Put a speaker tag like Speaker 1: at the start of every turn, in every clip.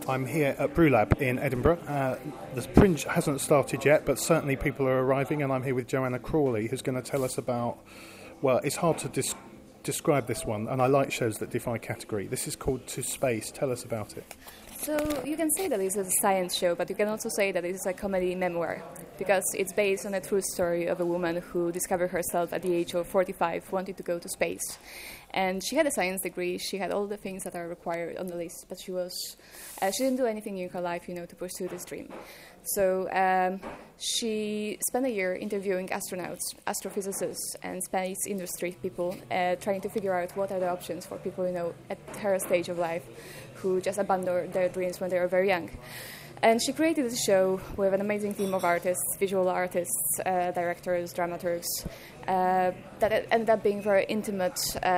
Speaker 1: I'm here at Brewlab in Edinburgh. The Fringe hasn't started yet, but certainly people are arriving, and I'm here with Joanna Crawley, who's going to tell us about, well, it's hard to describe this one, and I like shows that defy category. This is called To Space. Tell us about it.
Speaker 2: So you can say that it's a science show, but you can also say that it's a comedy memoir, because it's based on a true story of a woman who discovered herself at the age of 45, wanting to go to space. And she had a science degree, she had all the things that are required on the list, but she didn't do anything in her life, to pursue this dream. So she spent a year interviewing astronauts, astrophysicists, and space industry people, trying to figure out what are the options for people, at her stage of life, who just abandoned their dreams when they were very young. And she created this show with an amazing team of artists, visual artists, directors, dramaturgs, that ended up being very intimate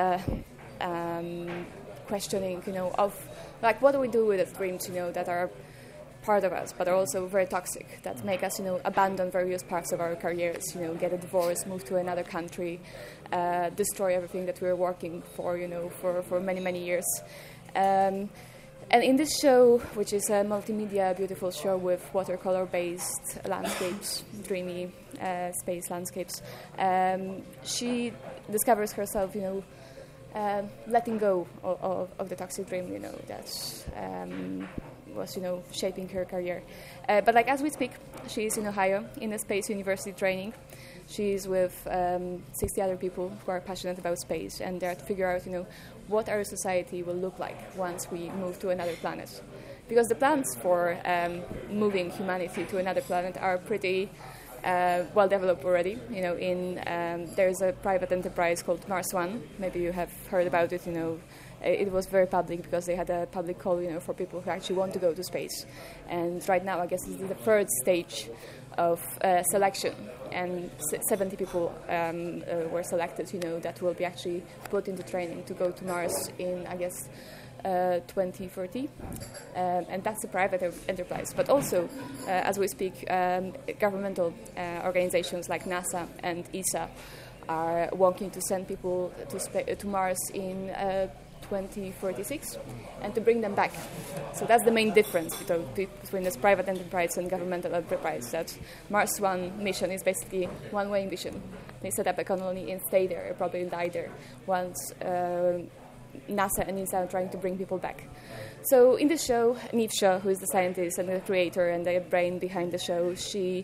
Speaker 2: questioning, of what do we do with the dreams, that are part of us, but are also very toxic, that make us, abandon various parts of our careers, get a divorce, move to another country, destroy everything that we were working for, for many, many years. And in this show, which is a multimedia, beautiful show with watercolor-based landscapes, dreamy space landscapes, she discovers herself, letting go of the toxic dream, that was, shaping her career. But as we speak, she's in Ohio in a space university training. She's with 60 other people who are passionate about space, and they're to figure out, what our society will look like once we move to another planet. Because the plans for moving humanity to another planet are pretty well developed already. There's a private enterprise called Mars One. Maybe you have heard about it. It was very public because they had a public call, for people who actually want to go to space. And right now, I guess it's the third stage of selection, and 70 people were selected, that will be actually put into training to go to Mars in, I guess, 2030, and that's a private enterprise. But also, as we speak, governmental organizations like NASA and ESA are wanting to send people to Mars in 2046 and to bring them back. So that's the main difference between this private enterprise and governmental enterprise, that Mars One mission is basically one-way mission. They set up a colony and stay there, probably die there, once NASA and ESA are trying to bring people back. So in this show, Niamh Shaw, who is the scientist and the creator and the brain behind the show, she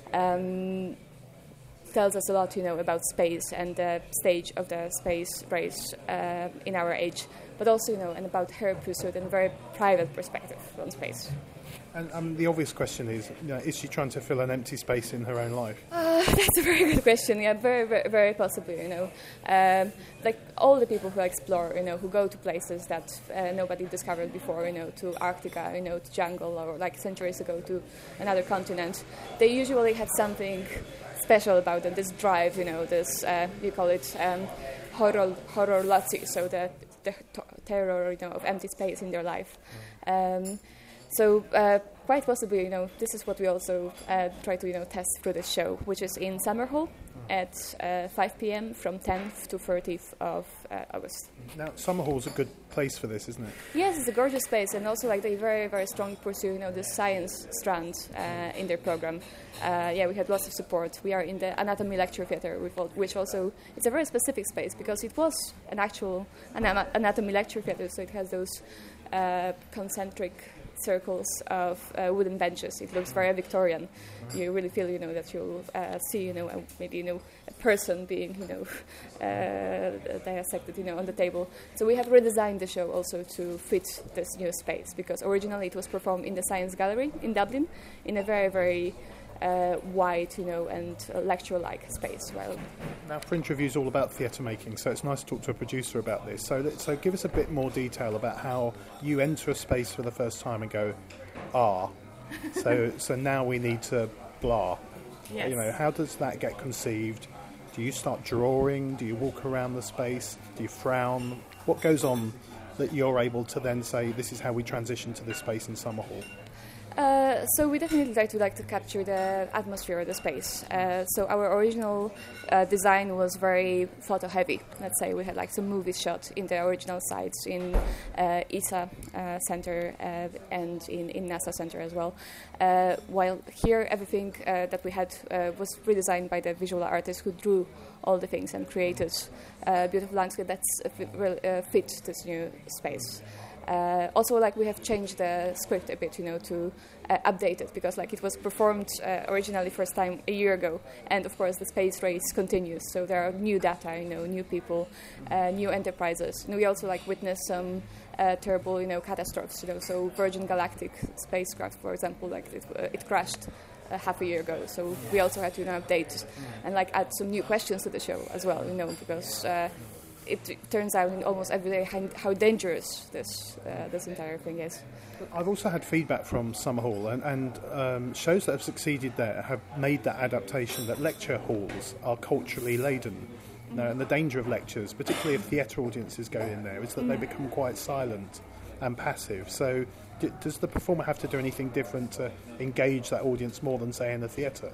Speaker 2: tells us a lot, about space and the stage of the space race in our age, but also, and about her pursuit and very private perspective on space.
Speaker 1: And the obvious question is she trying to fill an empty space in her own life?
Speaker 2: That's a very good question. Yeah, very, very, very possibly. All the people who explore, who go to places that nobody discovered before, to Arctica, to jungle, or centuries ago to another continent, they usually have something special about them. This drive, this you call it horror lazzi, so the terror, of empty space in their life. So quite possibly, this is what we also try to, test through this show, which is in Summerhall at 5 p.m. from 10th to 30th of August.
Speaker 1: Now, Summerhall's a good place for this, isn't it?
Speaker 2: Yes, it's a gorgeous place, and also they very, very strongly pursue, the science strand in their program. We had lots of support. We are in the Anatomy Lecture Theatre, which also, it's a very specific space because it was an actual Anatomy Lecture Theatre, so it has those concentric circles of wooden benches. It looks very Victorian. You really feel, that you'll see, maybe, a person being, dissected, on the table. So we have redesigned the show also to fit this new space, because originally it was performed in the Science Gallery in Dublin in a very, very wide, and lecture-like space. Well,
Speaker 1: now, Fringe Review is all about theatre making, so it's nice to talk to a producer about this. So give us a bit more detail about how you enter a space for the first time and go, so now we need to blah.
Speaker 2: Yes.
Speaker 1: How does that get conceived? Do you start drawing? Do you walk around the space? Do you frown? What goes on that you're able to then say, this is how we transition to this space in Summerhall?
Speaker 2: So we definitely like to capture the atmosphere of the space. So our original design was very photo heavy. Let's say we had like some movies shot in the original sites in ESA Center and in NASA Center as well. While here everything that we had was redesigned by the visual artist who drew all the things and created a beautiful landscape that's fit this new space. Also, like we have changed the script a bit, to update it because like it was performed originally first time a year ago, and of course the space race continues. So there are new data, new people, new enterprises. And we also like witnessed some terrible, catastrophes. So Virgin Galactic spacecraft, for example, like it crashed half a year ago. So we also had to update and like add some new questions to the show as well, because. It turns out in almost every day how dangerous this entire thing is.
Speaker 1: I've also had feedback from Summerhall and shows that have succeeded there have made that adaptation that lecture halls are culturally laden. And the danger of lectures, particularly if theatre audiences go in there, is that they become quite silent and passive. So does the performer have to do anything different to engage that audience more than, say, in a theatre?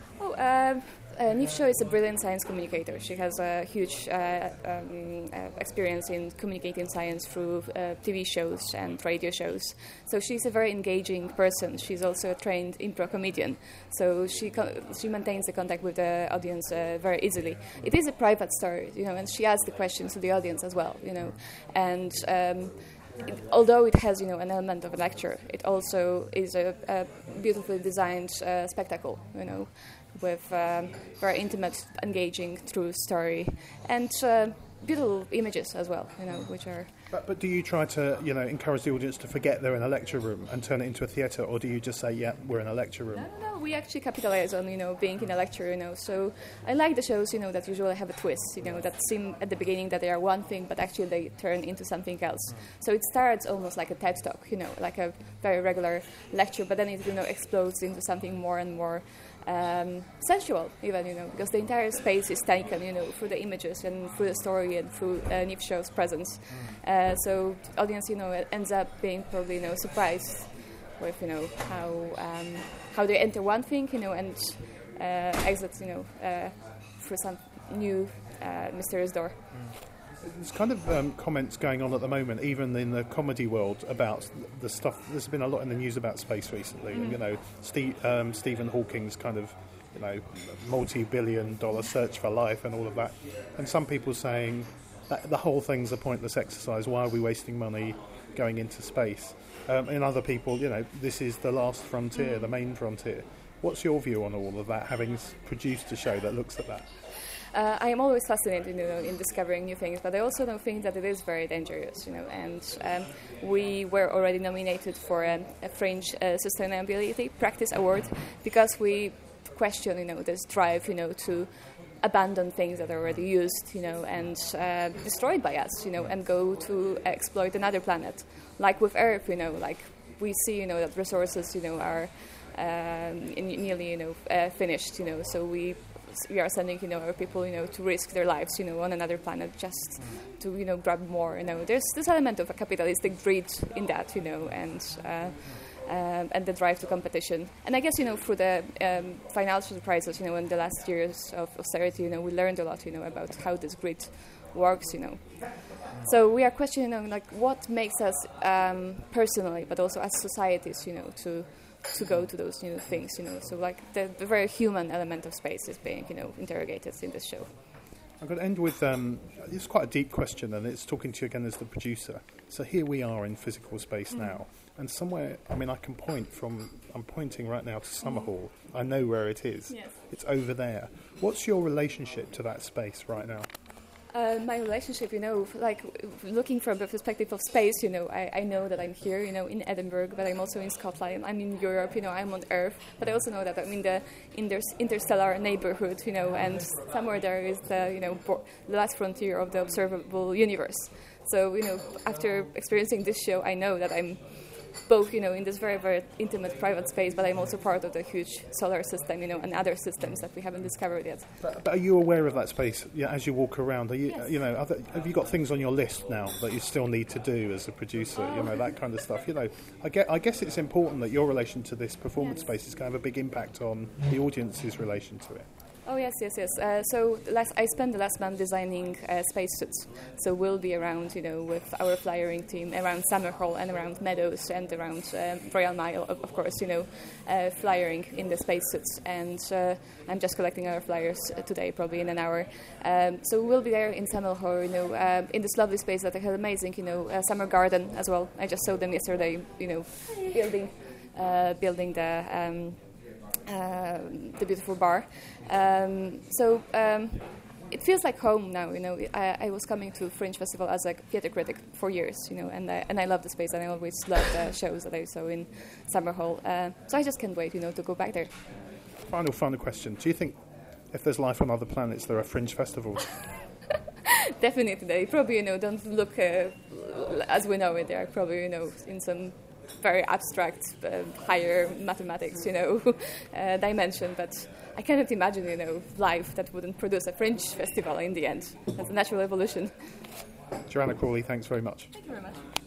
Speaker 2: Niamh Cho is a brilliant science communicator. She has a huge experience in communicating science through TV shows and radio shows. So she's a very engaging person. She's also a trained improv comedian. So she maintains the contact with the audience very easily. It is a private story, and she asks the questions to the audience as well, and. Although it has, an element of a lecture, it also is a beautifully designed spectacle, with very intimate, engaging, true story, and beautiful images as well, which are...
Speaker 1: But do you try to, encourage the audience to forget they're in a lecture room and turn it into a theatre, or do you just say, yeah, we're in a lecture room?
Speaker 2: No, we actually capitalize on, being in a lecture, So I like the shows, that usually have a twist, that seem at the beginning that they are one thing, but actually they turn into something else. So it starts almost like a TED Talk, like a very regular lecture, but then it, explodes into something more and more sensual, even, because the entire space is taken, through the images and through the story and through Niamh Cho's presence. So the audience, ends up being probably, surprised with, how they enter one thing, and exit, through some new mysterious door.
Speaker 1: There's kind of comments going on at the moment, even in the comedy world, about the stuff. There's been a lot in the news about space recently. Stephen Hawking's kind of, multi-billion-dollar search for life and all of that. And some people saying that the whole thing's a pointless exercise. Why are we wasting money going into space? And other people, this is the last frontier, the main frontier. What's your view on all of that, having produced a show that looks at that?
Speaker 2: I am always fascinated, in discovering new things, but I also don't think that it is very dangerous, and we were already nominated for a Fringe Sustainability Practice Award because we question, this drive, to abandon things that are already used, and destroyed by us, and go to exploit another planet, like with Earth, like we see, that resources, are nearly, finished, so we are sending, our people, to risk their lives, on another planet just to, grab more. There's this element of a capitalistic greed in that, and the drive to competition. And I guess, through the financial crisis, in the last years of austerity, we learned a lot, about how this greed works, So we are questioning, what makes us personally, but also as societies, to go to those new things, So the very human element of space is being, interrogated in this show.
Speaker 1: I'm going to end with, it's quite a deep question, and it's talking to you again as the producer. So here we are in physical space now, and somewhere, I'm pointing right now to Summerhall. I know where it is.
Speaker 2: Yes.
Speaker 1: It's over there. What's your relationship to that space right now?
Speaker 2: My relationship, looking from the perspective of space, I know that I'm here, in Edinburgh, but I'm also in Scotland, I'm in Europe, I'm on Earth, but I also know that I'm in the interstellar neighborhood, and somewhere there is the last frontier of the observable universe. So, after experiencing this show, I know that I'm both, in this very, very intimate private space, but I'm also part of the huge solar system, and other systems that we haven't discovered yet.
Speaker 1: But are you aware of that space as you walk around? Are you,
Speaker 2: Yes.
Speaker 1: have you got things on your list now that you still need to do as a producer? That kind of stuff. I guess it's important that your relation to this performance space is going to have a big impact on the audience's relation to it.
Speaker 2: Oh, yes. I spent the last month designing spacesuits. So we'll be around, with our flyering team, around Summerhall and around Meadows and around Royal Mile, of course, flyering in the spacesuits. And I'm just collecting our flyers today, probably in an hour. So we'll be there in Summerhall, in this lovely space that they have amazing, summer garden as well. I just saw them yesterday, building the beautiful bar. It feels like home now. I was coming to Fringe Festival as a theatre critic for years, and I love the space, and I always love the shows that I saw in Summerhall. So I just can't wait, to go back there.
Speaker 1: Final question. Do you think if there's life on other planets, there are Fringe festivals?
Speaker 2: Definitely. They probably, don't look as we know it. They are probably, in some very abstract, higher mathematics, dimension. But I cannot imagine, life that wouldn't produce a Fringe festival in the end. That's a natural evolution.
Speaker 1: Joanna Crawley, thanks very much.
Speaker 2: Thank you very much.